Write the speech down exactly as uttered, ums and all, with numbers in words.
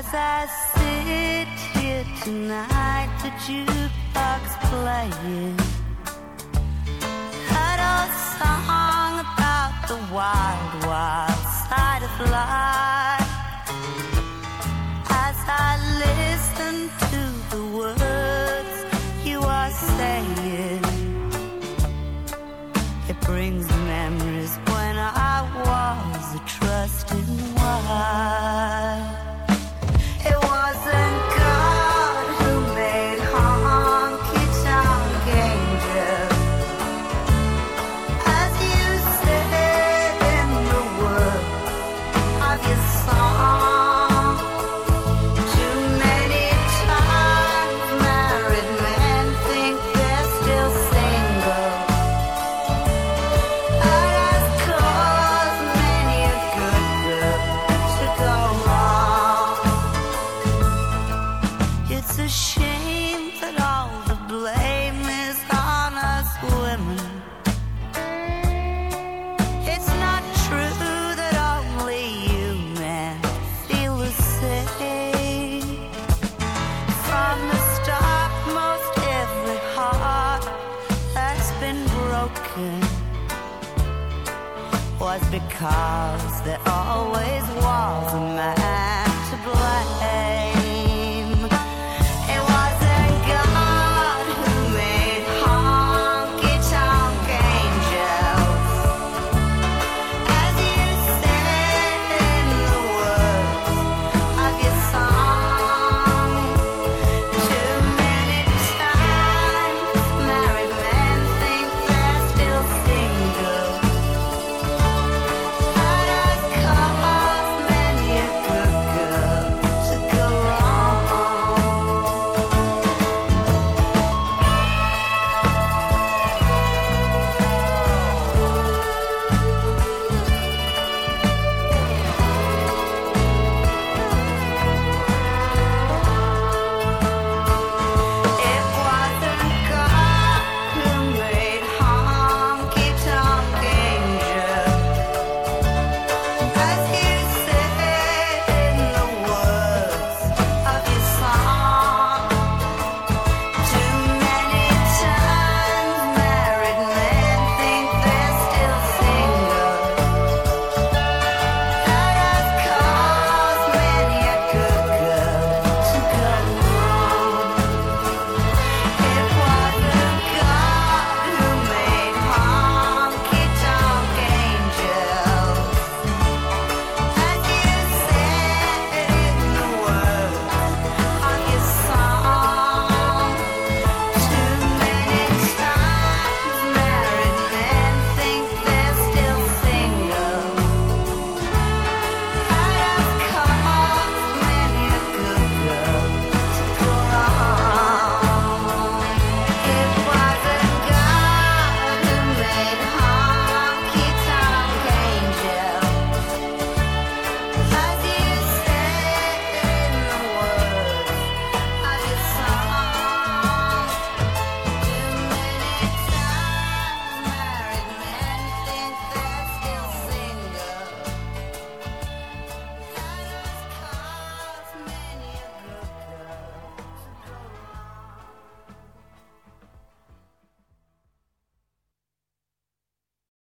As I sit here tonight, the jukebox playing that old song about the wild, wild side of life. As I listen to the words you are saying, it brings memories when I was a trusting wife. It wasn't God who made honky-tonk angels, as you said in the words of your song. Too many times married men think they're still single. That has caused many a good girl to go wrong. It's a shame that all the blame is on us women. It's not true that only you men feel the same. From the start, most every heart that's been broken was because there always was a man